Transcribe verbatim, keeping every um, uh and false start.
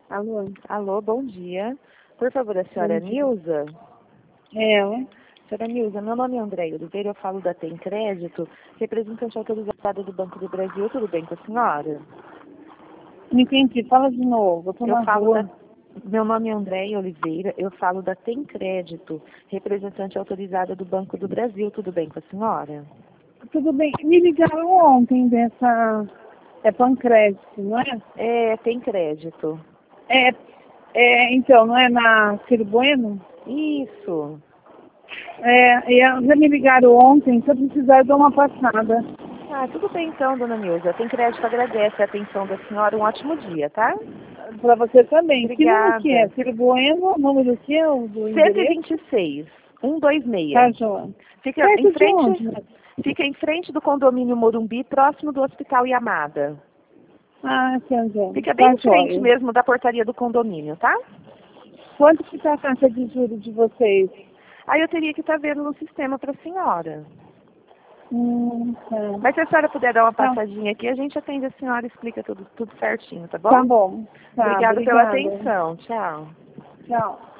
Alô? Alô, bom dia. Por favor, a senhora Bom dia. Nilza? É, ué? Senhora Nilza, meu nome é André Oliveira, eu falo da Tem Crédito, representante autorizada do Banco do Brasil. Tudo bem com a senhora? Não entendi, fala de novo, eu tô Eu na falo rua. da... Meu nome é André Oliveira, eu falo da Tem Crédito, representante autorizada do Banco do Brasil. Tudo bem com a senhora? Tudo bem, me ligaram ontem dessa... É Pancrédito, não é? É, Tem Crédito. É, é, então, não é na Ciro Bueno? Isso. É, e elas já me ligaram ontem, se eu precisar eu dou uma passada. Ah, tudo bem então, dona Nilza. Tem Crédito agradece a atenção da senhora. Um ótimo dia, tá? Pra você também. Que número que é? Obrigada. Ciro Bueno, número que é o do endereço? cento e vinte e seis, cento e vinte e Tá, seis. Joana. Fica em Perto de onde? frente, fica em frente do condomínio Morumbi, próximo do Hospital Yamada. Ah, tá, Joana. Fica bem Tá, em frente joia. mesmo da portaria do condomínio, tá? Quanto que tá a taxa de juros de vocês? Aí eu teria que estar vendo no sistema para a senhora. Hum, tá. Mas se a senhora puder dar uma Tá. passadinha aqui, a gente atende a senhora e explica tudo, tudo certinho, tá bom? Tá bom. Tá, Obrigada pela obrigada. atenção. Tchau. Tchau.